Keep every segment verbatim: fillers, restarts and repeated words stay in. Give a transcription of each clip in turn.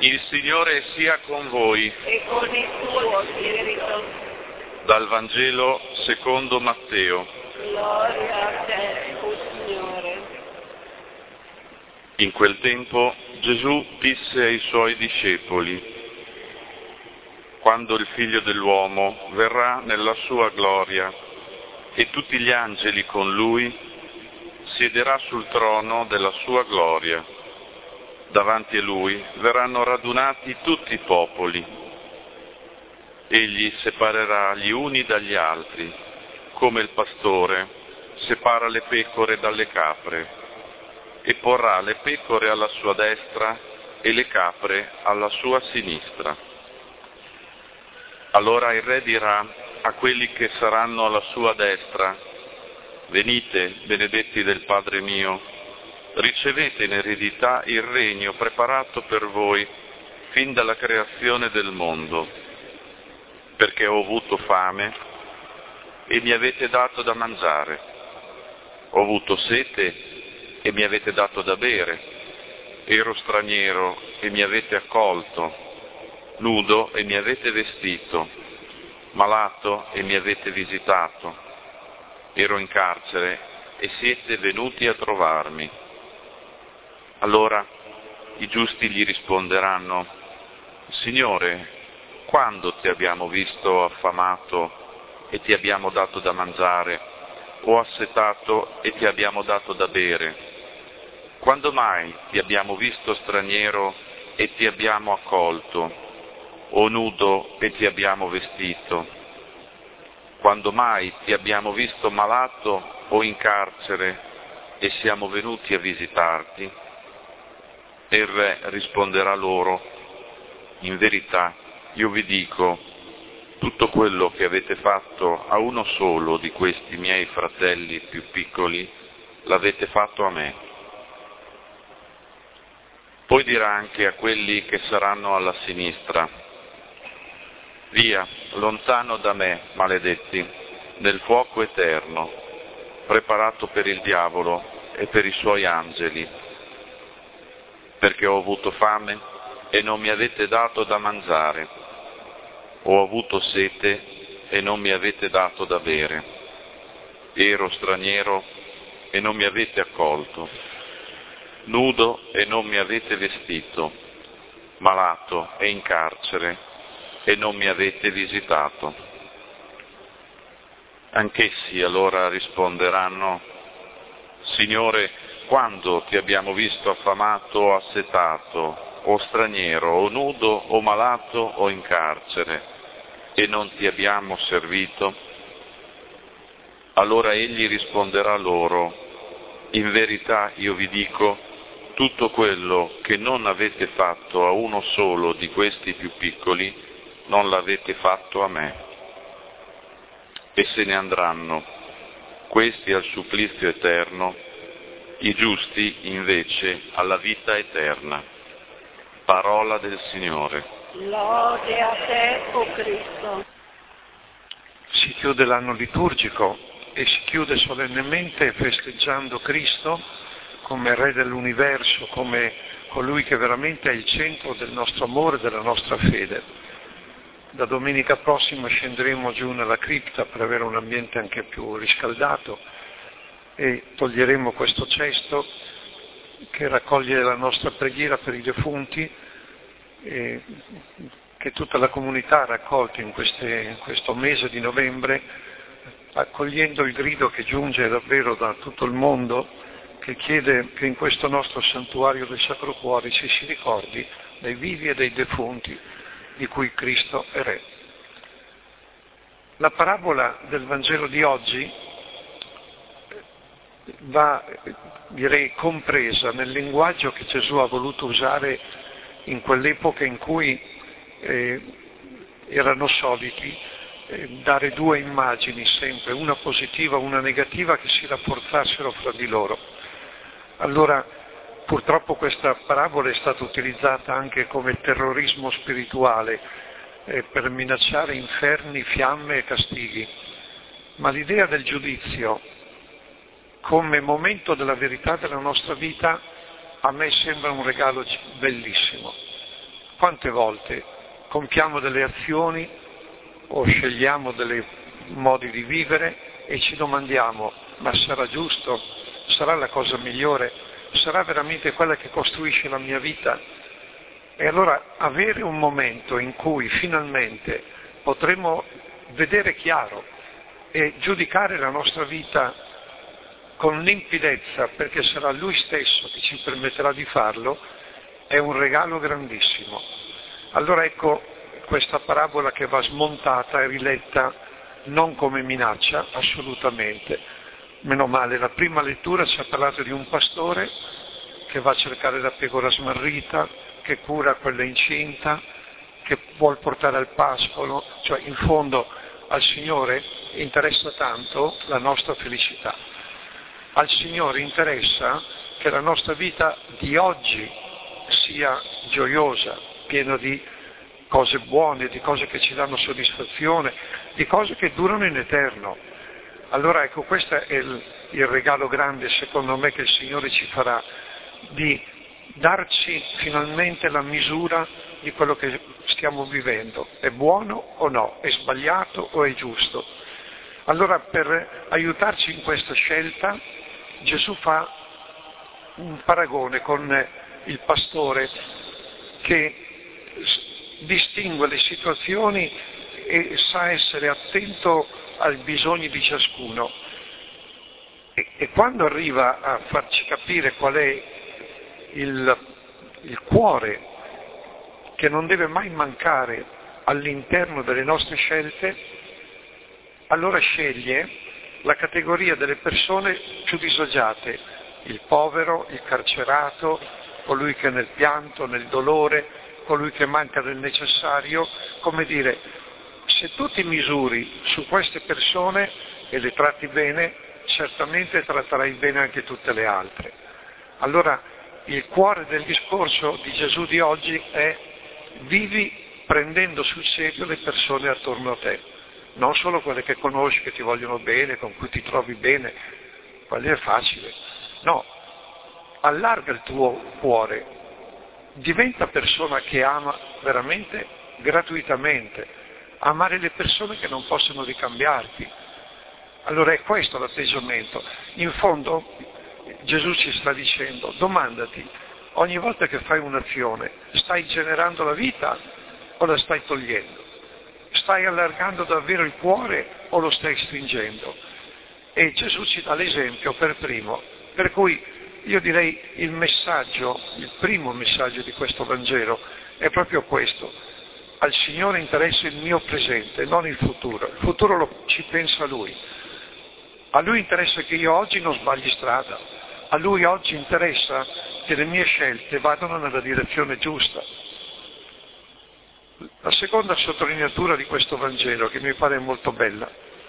Il Signore sia con voi. E con il tuo spirito. Dal Vangelo secondo Matteo. Gloria a te, o Signore. In quel tempo Gesù disse ai suoi discepoli: quando il Figlio dell'uomo verrà nella sua gloria e tutti gli angeli con lui, siederà sul trono della sua gloria. Davanti a lui verranno radunati tutti i popoli. Egli separerà gli uni dagli altri, come il pastore separa le pecore dalle capre, e porrà le pecore alla sua destra e le capre alla sua sinistra. Allora il Re dirà a quelli che saranno alla sua destra: venite, benedetti del Padre mio, ricevete in eredità il regno preparato per voi fin dalla creazione del mondo, perché ho avuto fame e mi avete dato da mangiare, ho avuto sete e mi avete dato da bere, ero straniero e mi avete accolto, nudo e mi avete vestito, malato e mi avete visitato, ero in carcere e siete venuti a trovarmi. Allora i giusti gli risponderanno: Signore, quando ti abbiamo visto affamato e ti abbiamo dato da mangiare, o assetato e ti abbiamo dato da bere? Quando mai ti abbiamo visto straniero e ti abbiamo accolto, o nudo e ti abbiamo vestito? Quando mai ti abbiamo visto malato o in carcere e siamo venuti a visitarti? E il Re risponderà loro: in verità io vi dico, tutto quello che avete fatto a uno solo di questi miei fratelli più piccoli, l'avete fatto a me. Poi dirà anche a quelli che saranno alla sinistra: via, lontano da me, maledetti, nel fuoco eterno, preparato per il diavolo e per i suoi angeli. Perché ho avuto fame e non mi avete dato da mangiare, ho avuto sete e non mi avete dato da bere, ero straniero e non mi avete accolto, nudo e non mi avete vestito, malato e in carcere e non mi avete visitato. Anch'essi allora risponderanno: Signore, quando ti abbiamo visto affamato o assetato, o straniero, o nudo, o malato, o in carcere, e non ti abbiamo servito? Allora egli risponderà loro: in verità io vi dico, tutto quello che non avete fatto a uno solo di questi più piccoli, non l'avete fatto a me. E se ne andranno, questi al supplizio eterno, i giusti invece alla vita eterna. Parola del Signore. Lode a te, o Cristo. Si chiude l'anno liturgico e si chiude solennemente festeggiando Cristo come Re dell'universo, come colui che veramente è il centro del nostro amore e della nostra fede. Da domenica prossima scenderemo giù nella cripta per avere un ambiente anche più riscaldato e toglieremo questo cesto che raccoglie la nostra preghiera per i defunti e che tutta la comunità ha raccolto in, queste, in questo mese di novembre, accogliendo il grido che giunge davvero da tutto il mondo, che chiede che in questo nostro santuario del Sacro Cuore ci si ricordi dei vivi e dei defunti di cui Cristo è Re. La parabola del Vangelo di oggi va, direi, compresa nel linguaggio che Gesù ha voluto usare in quell'epoca in cui eh, erano soliti eh, dare due immagini sempre, una positiva e una negativa, che si rafforzassero fra di loro. Allora, purtroppo questa parabola è stata utilizzata anche come terrorismo spirituale eh, per minacciare inferni, fiamme e castighi, ma l'idea del giudizio come momento della verità della nostra vita a me sembra un regalo bellissimo. Quante volte compiamo delle azioni o scegliamo dei modi di vivere e ci domandiamo: ma sarà giusto? Sarà la cosa migliore? Sarà veramente quella che costruisce la mia vita? E allora avere un momento in cui finalmente potremo vedere chiaro e giudicare la nostra vita con limpidezza, perché sarà Lui stesso che ci permetterà di farlo, è un regalo grandissimo. Allora ecco questa parabola che va smontata e riletta non come minaccia, assolutamente. Meno male, la prima lettura ci ha parlato di un pastore che va a cercare la pecora smarrita, che cura quella incinta, che vuol portare al pascolo, cioè in fondo al Signore interessa tanto la nostra felicità. Al Signore interessa che la nostra vita di oggi sia gioiosa, piena di cose buone, di cose che ci danno soddisfazione, di cose che durano in eterno. Allora ecco, questo è il, il regalo grande secondo me che il Signore ci farà, di darci finalmente la misura di quello che stiamo vivendo. È buono o no? È sbagliato o è giusto? Allora per aiutarci in questa scelta Gesù fa un paragone con il pastore che distingue le situazioni e sa essere attento ai bisogni di ciascuno. E, e quando arriva a farci capire qual è il, il cuore che non deve mai mancare all'interno delle nostre scelte, allora sceglie la categoria delle persone più disagiate, il povero, il carcerato, colui che è nel pianto, nel dolore, colui che manca del necessario. Come dire, se tu ti misuri su queste persone e le tratti bene, certamente tratterai bene anche tutte le altre. Allora il cuore del discorso di Gesù di oggi è: vivi prendendo sul serio le persone attorno a te, non solo quelle che conosci, che ti vogliono bene, con cui ti trovi bene, quello è facile. No, allarga il tuo cuore, diventa persona che ama veramente gratuitamente, amare le persone che non possono ricambiarti. Allora è questo l'atteggiamento. In fondo Gesù ci sta dicendo: domandati, ogni volta che fai un'azione, stai generando la vita o la stai togliendo? Stai allargando davvero il cuore o lo stai stringendo? E Gesù ci dà l'esempio per primo. Per cui io direi il messaggio, il primo messaggio di questo Vangelo è proprio questo: al Signore interessa il mio presente, non il futuro. Il futuro lo, ci pensa Lui. A Lui interessa che io oggi non sbagli strada. A Lui oggi interessa che le mie scelte vadano nella direzione giusta. La seconda sottolineatura di questo Vangelo, che mi pare molto bella,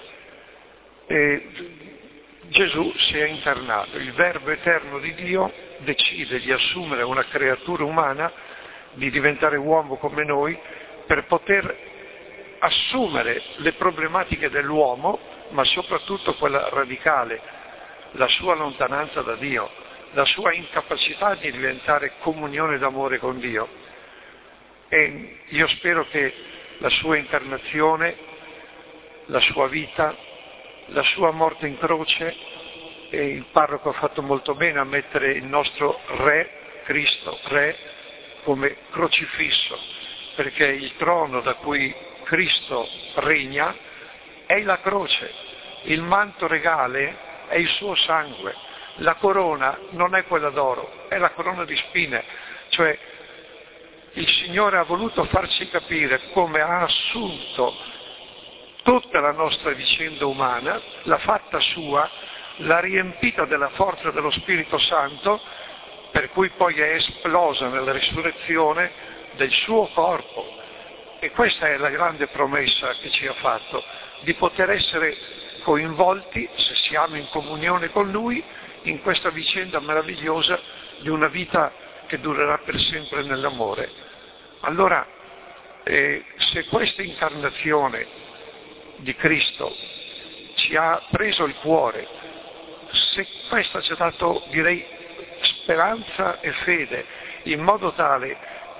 è Gesù si è incarnato, il Verbo eterno di Dio decide di assumere una creatura umana, di diventare uomo come noi, per poter assumere le problematiche dell'uomo, ma soprattutto quella radicale, la sua lontananza da Dio, la sua incapacità di diventare comunione d'amore con Dio. E io spero che la sua incarnazione, la sua vita, la sua morte in croce, e il parroco ha fatto molto bene a mettere il nostro Re, Cristo, Re, come crocifisso, perché il trono da cui Cristo regna è la croce, il manto regale è il suo sangue, la corona non è quella d'oro, è la corona di spine, cioè il Signore ha voluto farci capire come ha assunto tutta la nostra vicenda umana, l'ha fatta sua, l'ha riempita della forza dello Spirito Santo, per cui poi è esplosa nella risurrezione del suo corpo. E questa è la grande promessa che ci ha fatto, di poter essere coinvolti, se siamo in comunione con Lui, in questa vicenda meravigliosa di una vita che durerà per sempre nell'amore. Allora, eh, se questa incarnazione di Cristo ci ha preso il cuore, se questo ci ha dato, direi, speranza e fede, in modo tale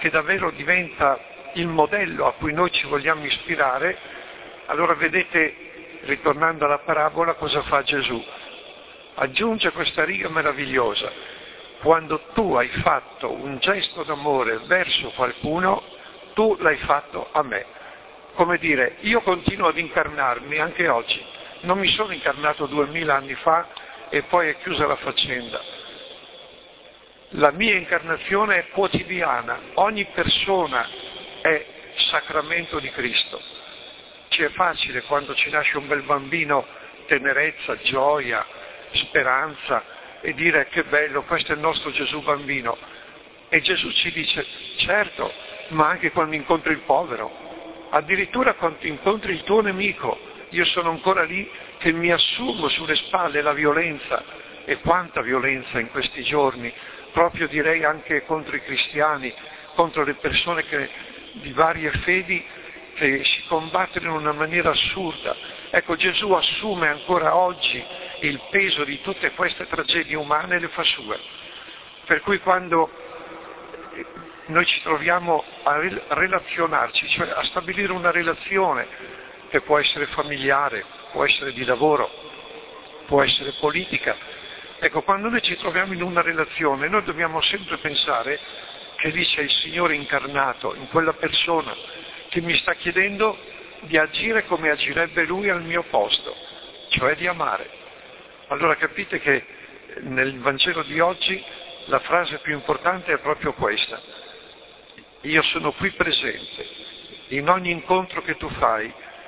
che davvero diventa il modello a cui noi ci vogliamo ispirare, allora vedete, ritornando alla parabola, cosa fa Gesù? Aggiunge questa riga meravigliosa: quando tu hai fatto un gesto d'amore verso qualcuno, tu l'hai fatto a me. Come dire, io continuo ad incarnarmi anche oggi, non mi sono incarnato duemila anni fa e poi è chiusa la faccenda. La mia incarnazione è quotidiana, ogni persona è sacramento di Cristo. Ci è facile quando ci nasce un bel bambino, tenerezza, gioia, speranza, e dire che bello, questo è il nostro Gesù bambino. E Gesù ci dice, certo, ma anche quando incontri il povero, addirittura quando incontri il tuo nemico, io sono ancora lì che mi assumo sulle spalle la violenza, e quanta violenza in questi giorni, proprio direi anche contro i cristiani, contro le persone che, di varie fedi, che si combattono in una maniera assurda. Ecco, Gesù assume ancora oggi il peso di tutte queste tragedie umane e le fa sue. Per cui quando noi ci troviamo a relazionarci, cioè a stabilire una relazione che può essere familiare, può essere di lavoro, può essere politica, ecco, quando noi ci troviamo in una relazione, noi dobbiamo sempre pensare che lì c'è il Signore incarnato, in quella persona, che mi sta chiedendo di agire come agirebbe Lui al mio posto, cioè di amare. Allora capite che nel Vangelo di oggi la frase più importante è proprio questa: io sono qui presente in ogni incontro che tu fai,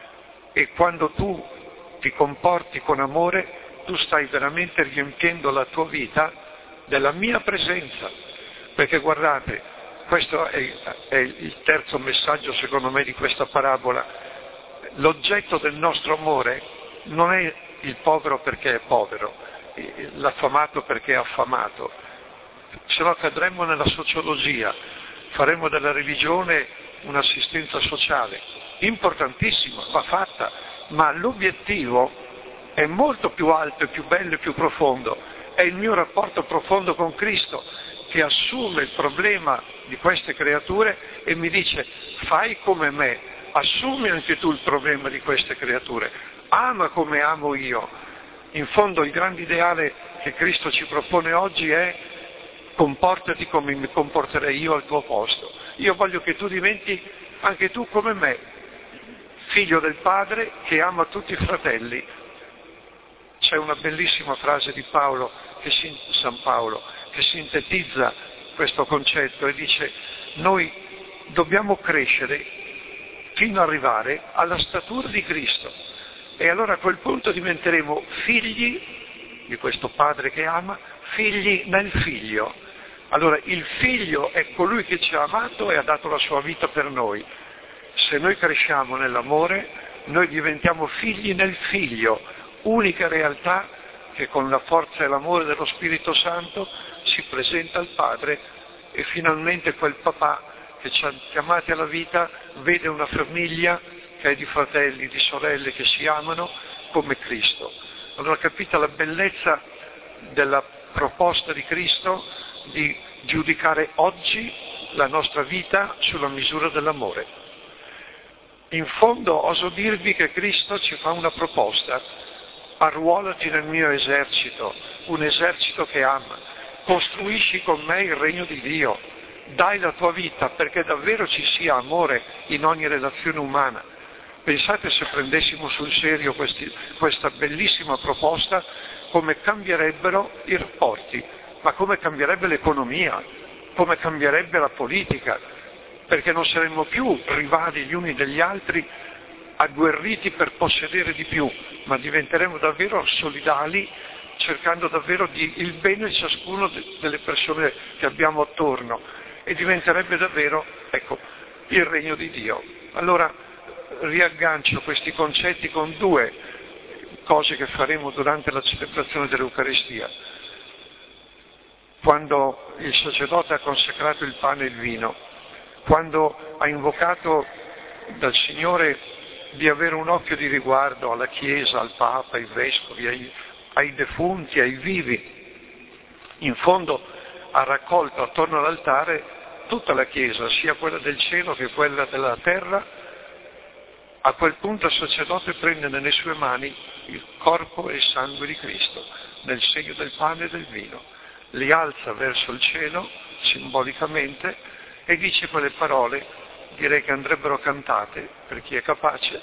e quando tu ti comporti con amore, tu stai veramente riempiendo la tua vita della mia presenza. Perché guardate, questo è, è il terzo messaggio secondo me di questa parabola: l'oggetto del nostro amore non è il povero perché è povero, l'affamato perché è affamato, se no cadremmo nella sociologia, faremmo della religione un'assistenza sociale, importantissima, va fatta, ma l'obiettivo è molto più alto e più bello e più profondo, è il mio rapporto profondo con Cristo, che assume il problema di queste creature e mi dice: fai come me, assumi anche tu il problema di queste creature, ama come amo io. In fondo il grande ideale che Cristo ci propone oggi è: comportati come mi comporterei io al tuo posto. Io voglio che tu diventi anche tu come me, figlio del Padre che ama tutti i fratelli. C'è una bellissima frase di Paolo, che si, San Paolo, che sintetizza questo concetto e dice: noi dobbiamo crescere fino ad arrivare alla statura di Cristo, e allora a quel punto diventeremo figli di questo Padre che ama, figli nel Figlio. Allora il Figlio è colui che ci ha amato e ha dato la sua vita per noi. Se noi cresciamo nell'amore, noi diventiamo figli nel Figlio, unica realtà che con la forza e l'amore dello Spirito Santo si presenta al Padre, e finalmente quel papà che ci ha chiamati alla vita vede una famiglia che è di fratelli, di sorelle che si amano come Cristo. Allora capite la bellezza della proposta di Cristo di giudicare oggi la nostra vita sulla misura dell'amore. In fondo oso dirvi che Cristo ci fa una proposta: arruolati nel mio esercito, un esercito che ama, costruisci con me il regno di Dio, dai la tua vita perché davvero ci sia amore in ogni relazione umana. Pensate se prendessimo sul serio questi, questa bellissima proposta, come cambierebbero i rapporti, ma come cambierebbe l'economia, come cambierebbe la politica, perché non saremmo più rivali gli uni degli altri, agguerriti per possedere di più, ma diventeremo davvero solidali, cercando davvero di, il bene di ciascuno de, delle persone che abbiamo attorno, e diventerebbe davvero, ecco, il regno di Dio. Allora riaggancio questi concetti con due cose che faremo durante la celebrazione dell'Eucaristia. Quando il sacerdote ha consacrato il pane e il vino, quando ha invocato dal Signore di avere un occhio di riguardo alla Chiesa, al Papa, ai Vescovi, ai, ai defunti, ai vivi, in fondo ha raccolto attorno all'altare tutta la Chiesa, sia quella del cielo che quella della terra, a quel punto il sacerdote prende nelle sue mani il corpo e il sangue di Cristo, nel segno del pane e del vino, li alza verso il cielo, simbolicamente, e dice quelle parole, direi che andrebbero cantate per chi è capace,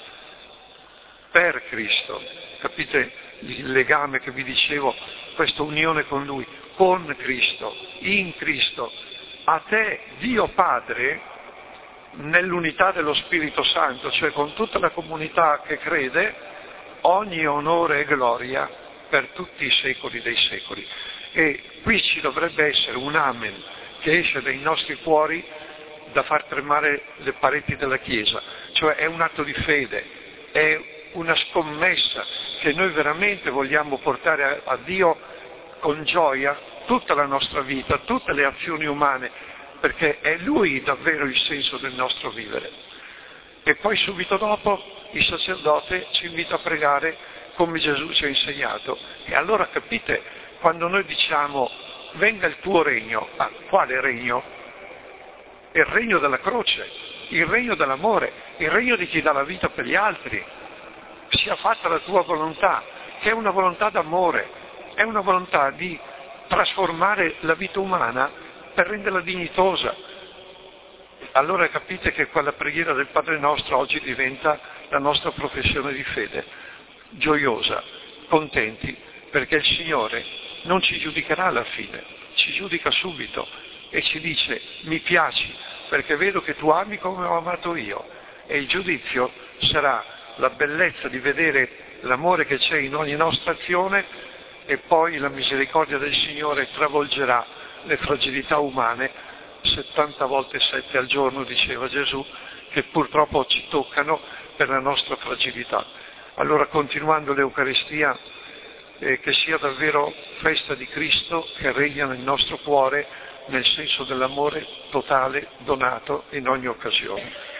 per Cristo. Capite il legame che vi dicevo, questa unione con Lui, con Cristo, in Cristo. A te, Dio Padre, nell'unità dello Spirito Santo, cioè con tutta la comunità che crede, ogni onore e gloria per tutti i secoli dei secoli. E qui ci dovrebbe essere un amen che esce dai nostri cuori da far tremare le pareti della Chiesa, cioè è un atto di fede, è una scommessa che noi veramente vogliamo portare a, a Dio con gioia tutta la nostra vita, tutte le azioni umane, perché è Lui davvero il senso del nostro vivere. E poi subito dopo il sacerdote ci invita a pregare come Gesù ci ha insegnato. E allora capite, quando noi diciamo venga il tuo regno, ma quale regno? Il regno della croce, il regno dell'amore, il regno di chi dà la vita per gli altri. Sia fatta la tua volontà, che è una volontà d'amore, è una volontà di trasformare la vita umana per renderla dignitosa. Allora capite che quella preghiera del Padre nostro oggi diventa la nostra professione di fede, gioiosa, contenti, perché il Signore non ci giudicherà alla fine, ci giudica subito e ci dice mi piaci perché vedo che tu ami come ho amato io, e il giudizio sarà la bellezza di vedere l'amore che c'è in ogni nostra azione, e poi la misericordia del Signore travolgerà le fragilità umane, settanta volte sette al giorno, diceva Gesù, che purtroppo ci toccano per la nostra fragilità. Allora, continuando l'Eucaristia, eh, che sia davvero festa di Cristo che regna nel nostro cuore nel senso dell'amore totale donato in ogni occasione.